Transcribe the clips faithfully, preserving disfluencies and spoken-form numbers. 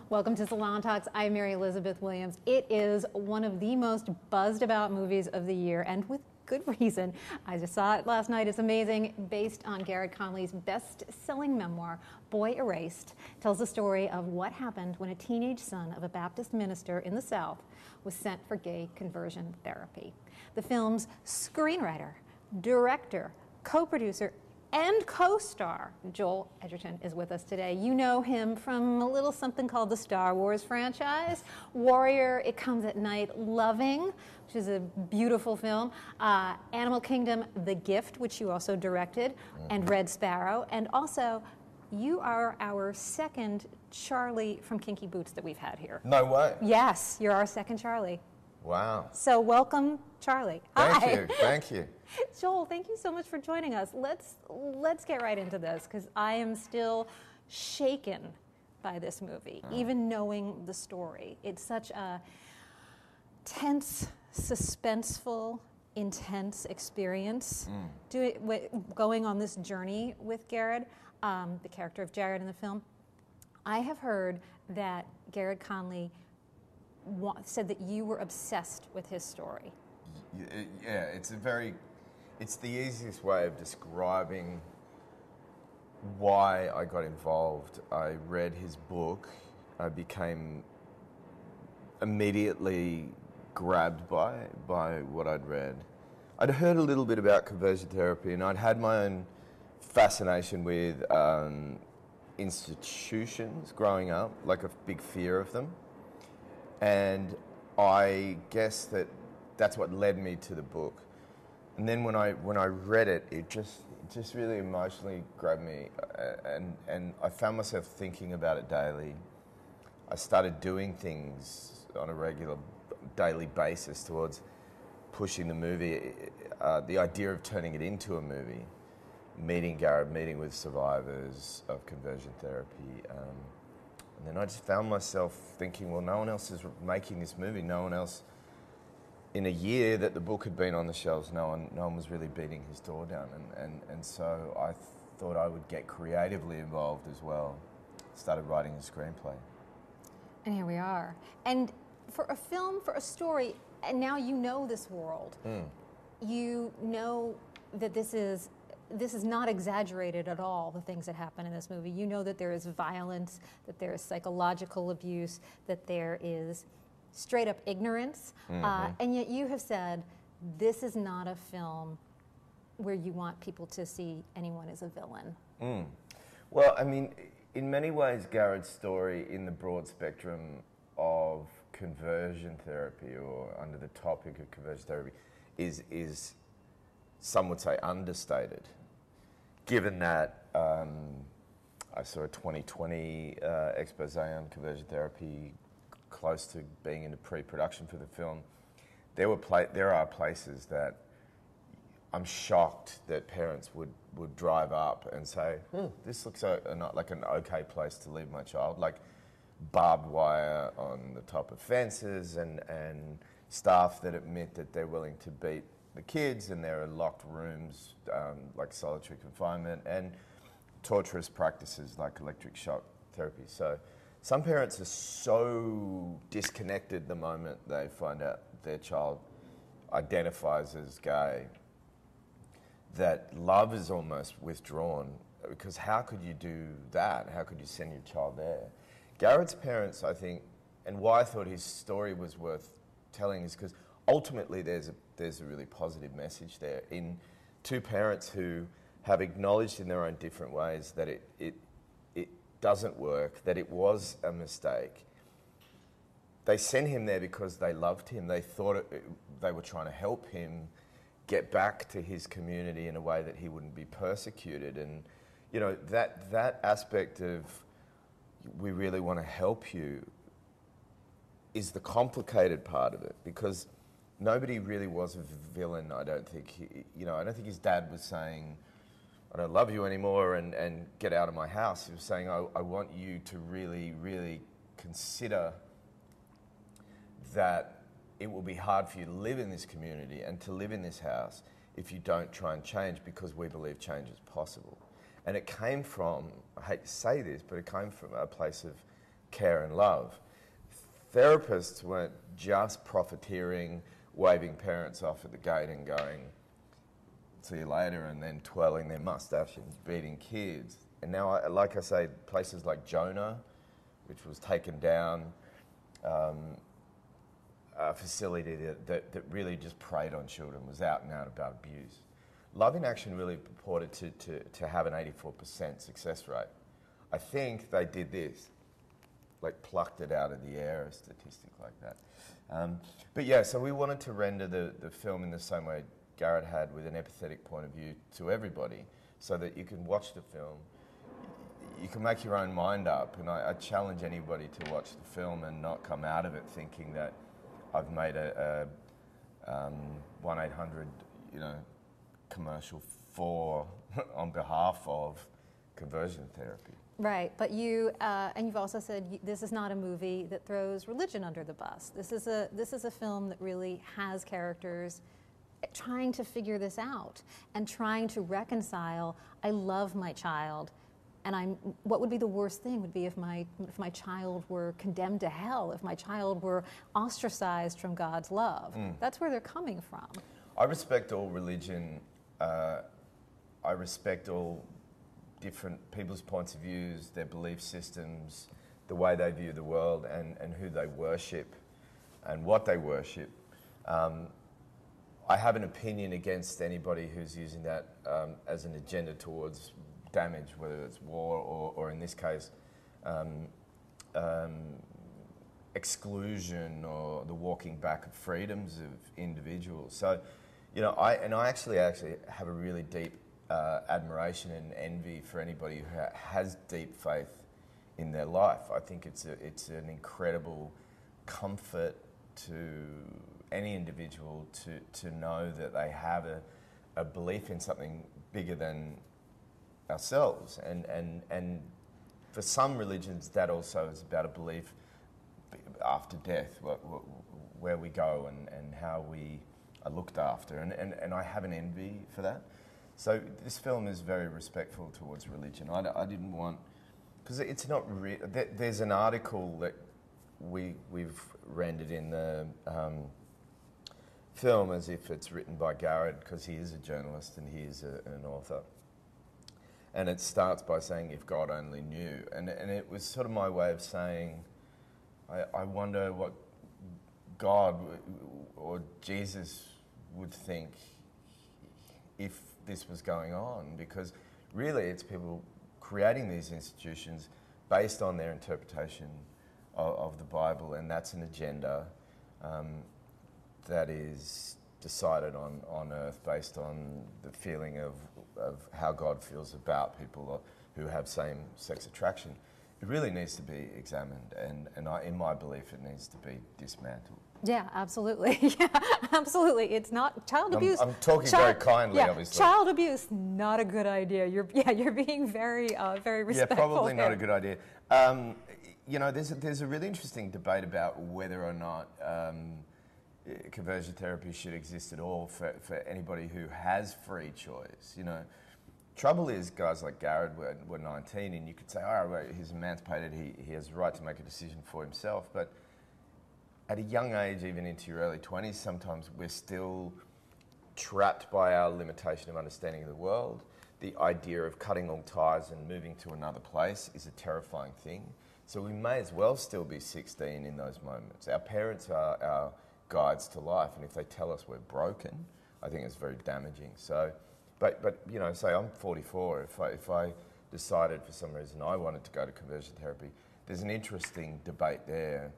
Welcome to Salon Talks. I'm Mary Elizabeth Williams. It is one of the most buzzed about movies of the year, and with good reason. I just saw it last night. It's amazing. Based on Gerard Conley's best-selling memoir, Boy Erased, tells the story of what happened when a teenage son of a Baptist minister in the South was sent for gay conversion therapy. The film's screenwriter, director, co-producer, and co-star Joel Edgerton is with us today. You know him from a little something called the Star Wars franchise, Warrior, It Comes at Night, Loving, which is a beautiful film, uh, Animal Kingdom, The Gift, which you also directed, mm-hmm. and Red Sparrow, and also you are our second Charlie from Kinky Boots that we've had here. No way. Yes, you're our second Charlie. Wow. So welcome, Charlie. Thank Hi. you, thank you. Joel, thank you so much for joining us. Let's let's get right into this, because I am still shaken by this movie, oh. even knowing the story. It's such a tense, suspenseful, intense experience. Mm. Do it, w- going on this journey with Gerard, um, the character of Jared in the film. I have heard that Gerard Conley wa- said that you were obsessed with his story. Yeah, it's a very, it's the easiest way of describing why I got involved. I read his book. I became immediately grabbed by by what I'd read. I'd heard a little bit about conversion therapy, and I'd had my own fascination with um, institutions growing up, like a big fear of them. And I guess that that's what led me to the book. And then when I when I read it, it just it just really emotionally grabbed me, and and I found myself thinking about it daily. I started doing things on a regular daily basis towards pushing the movie, uh, the idea of turning it into a movie, meeting Gerard, meeting with survivors of conversion therapy. Um, and then I just found myself thinking, well, no one else is making this movie, no one else. In a year that the book had been on the shelves, no one, no one was really beating his door down, and, and, and so I th- thought I would get creatively involved as well. Started writing a screenplay. And here we are. And for a film, for a story, and now you know this world. Mm. You know that this is this is not exaggerated at all, the things that happen in this movie. You know that there is violence, that there is psychological abuse, that there is straight up ignorance, mm-hmm. uh, and yet you have said this is not a film where you want people to see anyone as a villain. Mm. Well, I mean, in many ways, Gerard's story in the broad spectrum of conversion therapy, or under the topic of conversion therapy, is, is some would say understated, given that um, I saw a twenty twenty uh, expose on conversion therapy close to being into pre-production for the film. There were pla- there are places that I'm shocked that parents would, would drive up and say, hmm, this looks a, a, not like an okay place to leave my child, like barbed wire on the top of fences, and, and staff that admit that they're willing to beat the kids, and there are locked rooms um, like solitary confinement, and torturous practices like electric shock therapy. So some parents are so disconnected the moment they find out their child identifies as gay that love is almost withdrawn, because how could you do that? How could you send your child there? Gerard's parents, I think, and why I thought his story was worth telling is because ultimately there's a, there's a really positive message there in two parents who have acknowledged in their own different ways that it, it doesn't work, that it was a mistake. They sent him there because they loved him. They thought it, it, they were trying to help him get back to his community in a way that he wouldn't be persecuted. And, you know, that that aspect of we really want to help you is the complicated part of it, because nobody really was a villain, I don't think. He, you know, I don't think his dad was saying, I don't love you anymore and, and get out of my house. He was saying, I, I want you to really, really consider that it will be hard for you to live in this community and to live in this house if you don't try and change, because we believe change is possible. And it came from, I hate to say this, but it came from a place of care and love. Therapists weren't just profiteering, waving parents off at the gate and going, see you later, and then twirling their mustache and beating kids. And now, I, like I say, places like Jonah, which was taken down, um, a facility that, that, that really just preyed on children, was out and out about abuse. Love in Action really purported to, to, to have an eighty-four percent success rate. I think they did this, like plucked it out of the air, a statistic like that. Um, but yeah, so we wanted to render the, the film in the same way Garrett had, with an empathetic point of view to everybody, so that you can watch the film, you can make your own mind up, and I, I challenge anybody to watch the film and not come out of it thinking that I've made a, a um, one eight hundred, you know, commercial for, on behalf of conversion therapy. Right, but you, uh, and you've also said you, this is not a movie that throws religion under the bus. This is a, this is a film that really has characters trying to figure this out and trying to reconcile, I love my child, and I'm, what would be the worst thing would be if my, if my child were condemned to hell, if my child were ostracized from God's love. Mm. That's where they're coming from. I respect all religion. Uh, I respect all different people's points of views, their belief systems, the way they view the world, and, and who they worship and what they worship. Um, I have an opinion against anybody who's using that um, as an agenda towards damage, whether it's war or, or in this case, um, um, exclusion or the walking back of freedoms of individuals. So, you know, I and I actually actually have a really deep uh, admiration and envy for anybody who ha has deep faith in their life. I think it's a, it's an incredible comfort to any individual to, to know that they have a, a belief in something bigger than ourselves. And, and, and for some religions, that also is about a belief after death, where we go and, and how we are looked after. And, and, and I have an envy for that. So this film is very respectful towards religion. I, I didn't want, because it's not real. There's an article that we, we've rendered in the um, film as if it's written by Garrett, because he is a journalist and he is a, an author. And it starts by saying, if God only knew. And, and it was sort of my way of saying, I, I wonder what God or Jesus would think if this was going on, because really it's people creating these institutions based on their interpretation of, of the Bible, and that's an agenda um, that is decided on, on earth based on the feeling of, of how God feels about people who have same-sex attraction. It really needs to be examined, and, and I, in my belief, it needs to be dismantled. Yeah, absolutely. Yeah, absolutely. It's not child abuse. I'm, I'm talking child, very kindly, yeah, obviously. Child abuse, not a good idea. You're, yeah, you're being very, uh, very respectful. Yeah, probably here. not a good idea. Um, you know, there's a, there's a really interesting debate about whether or not um, conversion therapy should exist at all for, for anybody who has free choice. You know, trouble is guys like Garrett were, were nineteen, and you could say, oh, well, he's emancipated, he, he has the right to make a decision for himself. But at a young age, even into your early twenties, sometimes we're still trapped by our limitation of understanding of the world. The idea of cutting all ties and moving to another place is a terrifying thing. So we may as well still be sixteen in those moments. Our parents are our guides to life, and if they tell us we're broken, I think it's very damaging. So, but, but you know, say I'm forty-four, if I, if I decided for some reason I wanted to go to conversion therapy, there's an interesting debate there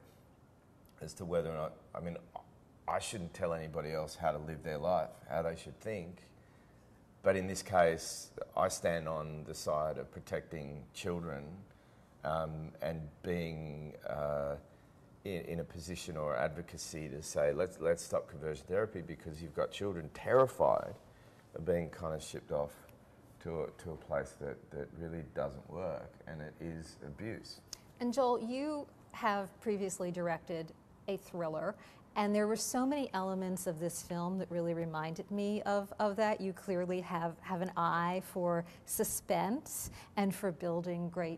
as to whether or not, I mean, I shouldn't tell anybody else how to live their life, how they should think. But in this case, I stand on the side of protecting children um, and being uh, in, in a position or advocacy to say, let's, let's stop conversion therapy, because you've got children terrified of being kind of shipped off to a, to a place that, that really doesn't work, and it is abuse. And Joel, you have previously directed a thriller, and there were so many elements of this film that really reminded me of, of that. You clearly have, have an eye for suspense and for building great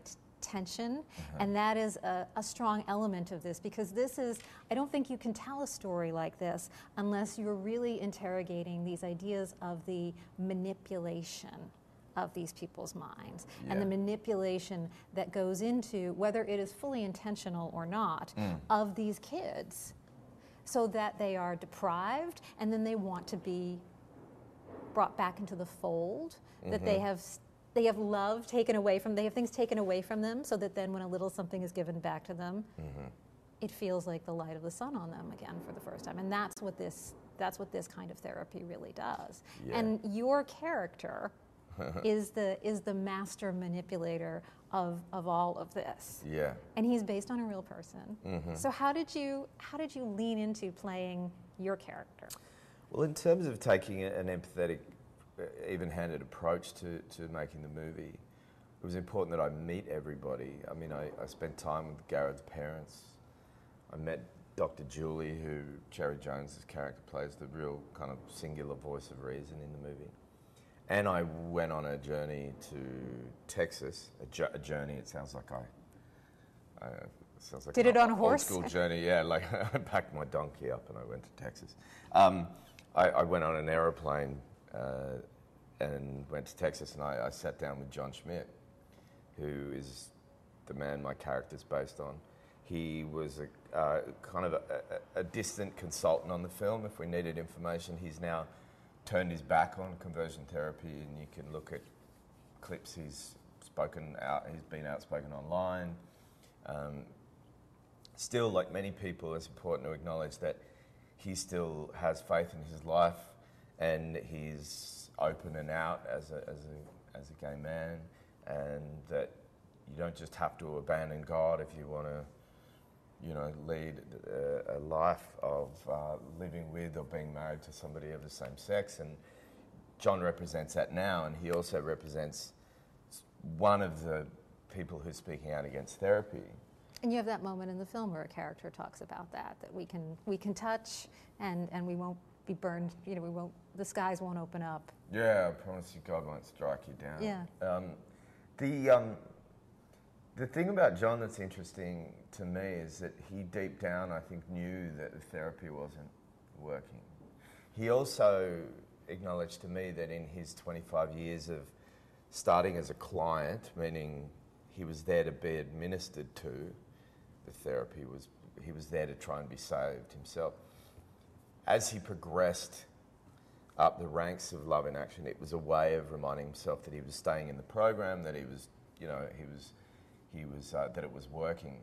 tension, and that is a, a strong element of this, because this is, I don't think you can tell a story like this unless you're really interrogating these ideas of the manipulation of these people's minds, Yeah. and the manipulation that goes into, whether it is fully intentional or not, Mm. of these kids, so that they are deprived and then they want to be brought back into the fold, that they have they have love taken away from, they have things taken away from them, so that then when a little something is given back to them, Mm-hmm. it feels like the light of the sun on them again for the first time. And that's what this that's what this kind of therapy really does. Yeah. And your character is the is the master manipulator of of all of this. Yeah. And he's based on a real person. Mm-hmm. So how did you how did you lean into playing your character? Well, in terms of taking an empathetic, uh, even-handed approach to, to making the movie, it was important that I meet everybody. I mean, I, I spent time with Garrett's parents. I met Doctor Julie, who Cherry Jones's character plays, the real kind of singular voice of reason in the movie. And I went on a journey to Texas, a, jo- a journey, it sounds like I... I sounds like Did an it on a old horse? school journey, yeah, like I packed my donkey up and I went to Texas. Um, I, I went on an aeroplane uh, and went to Texas, and I, I sat down with John Schmidt, who is the man my character's based on. He was a, uh, kind of a, a, a distant consultant on the film. If we needed information, he's now turned his back on conversion therapy, and you can look at clips he's spoken out. He's been outspoken online. Um, still, like many people, it's important to acknowledge that he still has faith in his life, and he's open and out as a, as a, as a gay man, and that you don't just have to abandon God if you want to, you know, lead a, a life of uh, living with or being married to somebody of the same sex. And John represents that now, and he also represents one of the people who's speaking out against therapy. And you have that moment in the film where a character talks about that, that we can we can touch and, and we won't be burned, you know, we won't, the skies won't open up. Yeah, I promise you God won't strike you down. Yeah. Um, the, um, the thing about John that's interesting to me is that he deep down, I think, knew that the therapy wasn't working. He also acknowledged to me that in his twenty-five years of starting as a client, meaning he was there to be administered to, the therapy was, he was there to try and be saved himself. As he progressed up the ranks of Love in Action, it was a way of reminding himself that he was staying in the program, that he was, you know, he was, he was, uh, that it was working.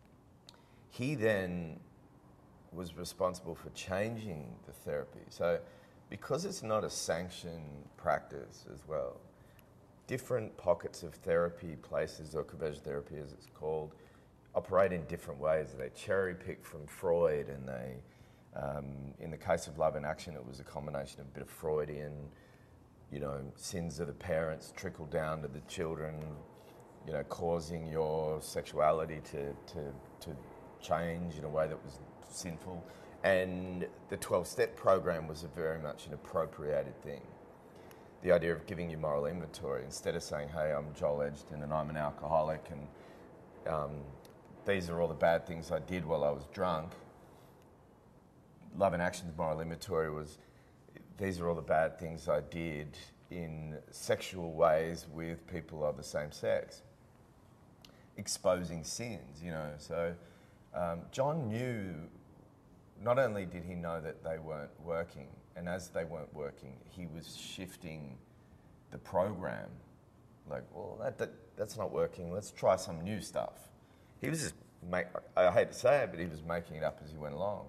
He then was responsible for changing the therapy. So because it's not a sanctioned practice as well, different pockets of therapy places, or conversion therapy as it's called, operate in different ways. They cherry pick from Freud, and they, um, in the case of Love in Action, it was a combination of a bit of Freudian, you know, sins of the parents trickle down to the children, you know, causing your sexuality to, to, to change in a way that was sinful. And the twelve-step program was a very much an appropriated thing. The idea of giving you moral inventory, instead of saying, hey, I'm Joel Edgerton and I'm an alcoholic and um, these are all the bad things I did while I was drunk. Love in Action's moral inventory was, these are all the bad things I did in sexual ways with people of the same sex. Exposing sins, you know. So um, John knew, not only did he know that they weren't working, and as they weren't working, he was shifting the program. Like, well, that, that that's not working. Let's try some new stuff. He was just, make, I hate to say it, but he was making it up as he went along.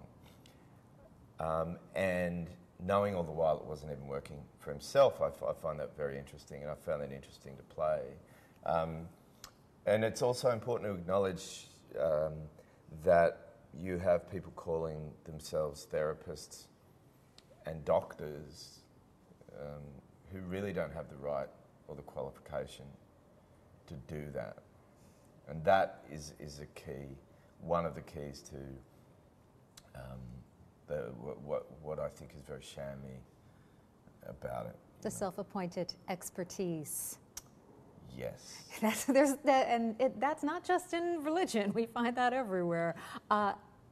Um, and knowing all the while it wasn't even working for himself, I, f- I find that very interesting, and I found that interesting to play. Um, and it's also important to acknowledge um, that you have people calling themselves therapists and doctors um, who really don't have the right or the qualification to do that. And that is, is a key, one of the keys to um, the, what, what, what I think is very shammy about it. The self-appointed expertise. Yes. That's, there's that, and it, that's not just in religion. We find that everywhere. Uh,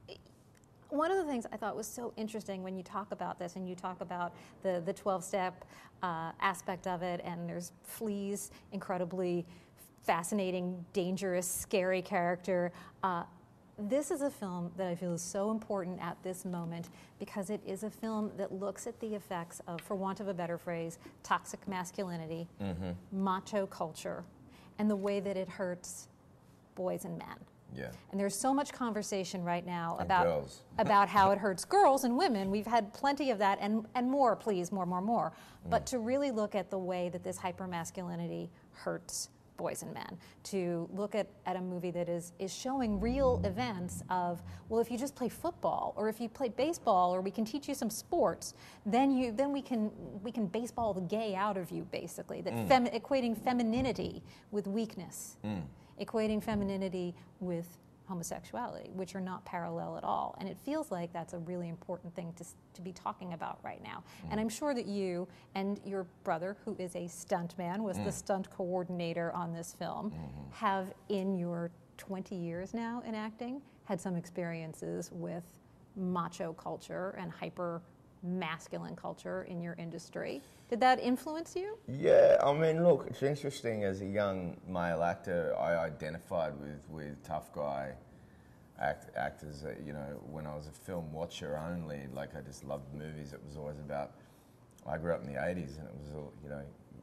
one of the things I thought was so interesting when you talk about this, and you talk about the the twelve-step uh, aspect of it, and there's Flea's incredibly fascinating, dangerous, scary character. Uh, This is a film that I feel is so important at this moment because it is a film that looks at the effects of, for want of a better phrase, toxic masculinity, Mm-hmm. macho culture, and the way that it hurts boys and men. Yeah. And there's so much conversation right now And about girls. about how it hurts girls and women. We've had plenty of that, and and more, please, more, more, more. Mm. But to really look at the way that this hypermasculinity hurts boys and men, to look at, at a movie that is is showing real events of, well, if you just play football, or if you play baseball, or we can teach you some sports, then you then we can we can baseball the gay out of you, basically. That Mm. fem, equating femininity with weakness, Mm. equating femininity with homosexuality, which are not parallel at all. And it feels like that's a really important thing to, s- to be talking about right now. Mm. And I'm sure that you and your brother, who is a stuntman, was the Mm. stunt coordinator on this film, Mhm. have in your twenty years now in acting had some experiences with macho culture and hyper masculine culture in your industry. Did that influence you? Yeah, I mean, look, it's interesting. As a young male actor, I identified with, with tough guy act, actors. Uh, you know, when I was a film watcher only, like I just loved movies. It was always about. I grew up in the eighties, and it was all, you know,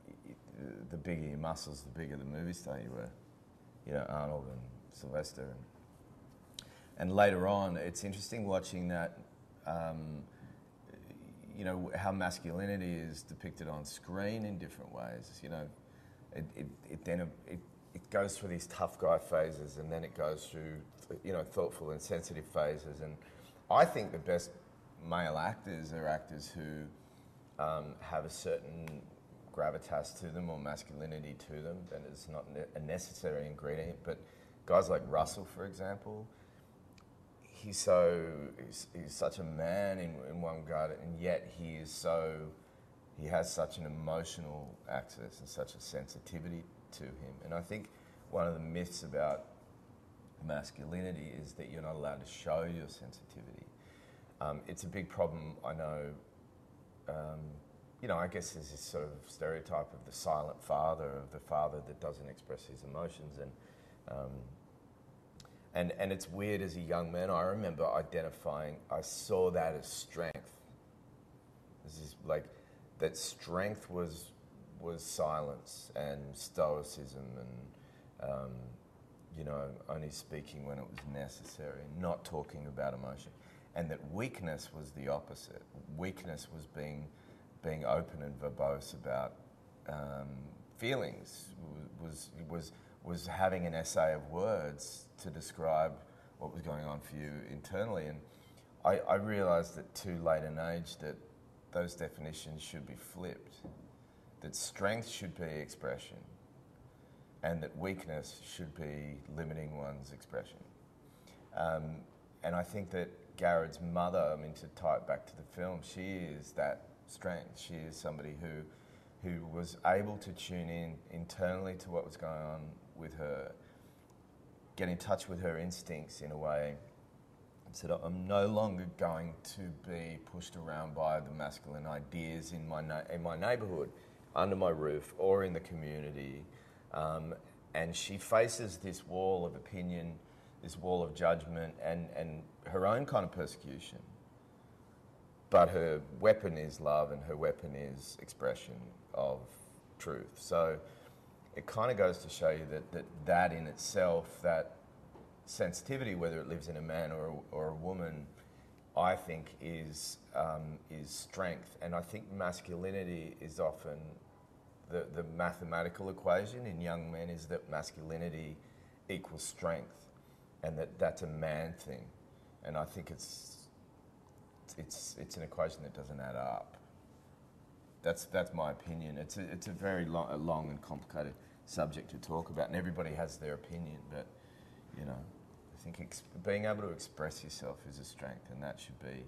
it, the bigger your muscles, the bigger the movie star you were. You know, Arnold and Sylvester. And, and later on, it's interesting watching that. Um, you know, how masculinity is depicted on screen in different ways. You know, it, it, it then it, it goes through these tough guy phases, and then it goes through, you know, thoughtful and sensitive phases. And I think the best male actors are actors who um, have a certain gravitas to them or masculinity to them. That is not a necessary ingredient, but guys like Russell, for example, he's so he's, he's such a man in, in one regard, and yet he is so he has such an emotional access and such a sensitivity to him. And I think one of the myths about masculinity is that you're not allowed to show your sensitivity. Um, it's a big problem, I know. Um, you know, I guess there's this sort of stereotype of the silent father, of the father that doesn't express his emotions, and um, And, and it's weird as a young man, I remember identifying, I saw that as strength. This is like, that strength was was silence and stoicism and, um, you know, only speaking when it was necessary, not talking about emotion. And that weakness was the opposite. Weakness was being, being open and verbose about um, feelings, was, was, was having an essay of words to describe what was going on for you internally. And I, I realised at too late an age that those definitions should be flipped, that strength should be expression, and that weakness should be limiting one's expression. Um, and I think that Garrett's mother, I mean, to tie it back to the film, she is that strength. She is somebody who who was able to tune in internally to what was going on with her, get in touch with her instincts in a way, and said, I'm no longer going to be pushed around by the masculine ideas in my na- in my neighbourhood, under my roof, or in the community. Um, and she faces this wall of opinion, this wall of judgment, and, and her own kind of persecution. But her weapon is love, and her weapon is expression of truth. So it kind of goes to show you that that, that in itself, that sensitivity, whether it lives in a man or a, or a woman, I think is um, is strength. And I think masculinity is often the, the mathematical equation in young men is that masculinity equals strength, and that that's a man thing. And I think it's it's it's an equation that doesn't add up. That's that's my opinion. It's a, it's a very long, a long and complicated subject to talk about, and everybody has their opinion. But you know, I think ex- being able to express yourself is a strength, and that should be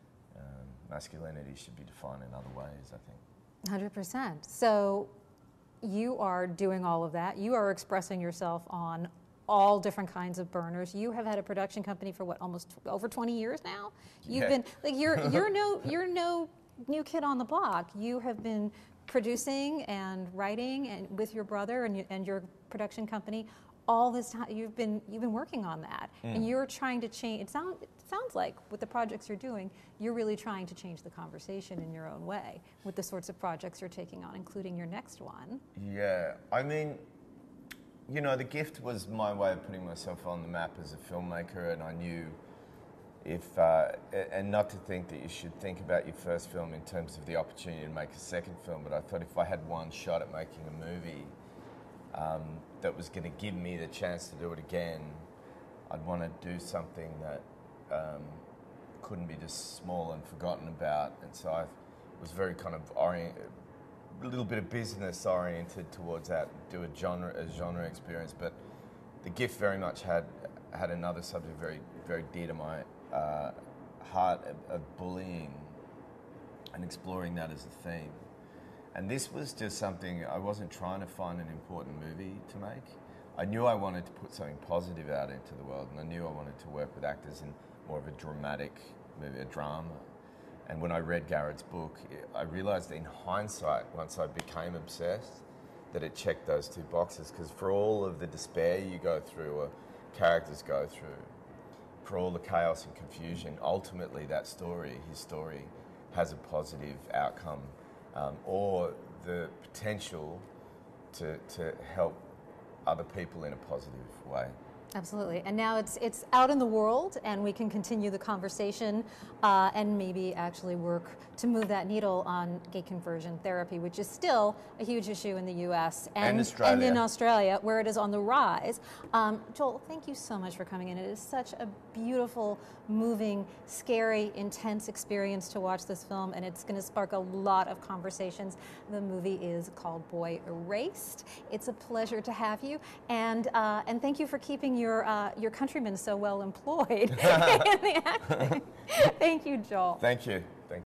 um, masculinity should be defined in other ways, I think. one hundred percent. So you are doing all of that. You are expressing yourself on all different kinds of burners. You have had a production company for what, almost t- over twenty years now? You've Yeah. been like you're you're no you're no new kid on the block. You have been producing and writing and with your brother and, you, and your production company all this time. You've been you've been working on that, Mm. and you're trying to change. It sounds it sounds like with the projects you're doing, you're really trying to change the conversation in your own way with the sorts of projects you're taking on, including your next one. Yeah, I mean, you know, The Gift was my way of putting myself on the map as a filmmaker, and I knew if, uh, and not to think that you should think about your first film in terms of the opportunity to make a second film, but I thought if I had one shot at making a movie um, that was going to give me the chance to do it again, I'd want to do something that um, couldn't be just small and forgotten about, and so I was very kind of oriented, a little bit of business oriented towards that, do a genre, a genre experience. But The Gift very much had had another subject very, very dear to my uh, heart of, of bullying and exploring that as a theme. And this was just something, I wasn't trying to find an important movie to make. I knew I wanted to put something positive out into the world, and I knew I wanted to work with actors in more of a dramatic movie, a drama. And when I read Garrett's book, I realised in hindsight, once I became obsessed, that it checked those two boxes. Because for all of the despair you go through, or characters go through, for all the chaos and confusion, ultimately that story, his story, has a positive outcome, um, or the potential to, to help other people in a positive way. Absolutely. And now it's it's out in the world, and we can continue the conversation uh, and maybe actually work to move that needle on gay conversion therapy, which is still a huge issue in the U S and, And Australia. and in Australia, where it is on the rise. Um, Joel, thank you so much for coming in. It is such a beautiful, moving, scary, intense experience to watch this film, and it's going to spark a lot of conversations. The movie is called Boy Erased. It's a pleasure to have you, and uh, and thank you for keeping your uh, your countrymen so well employed in the acting. Thank you, Joel. Thank you.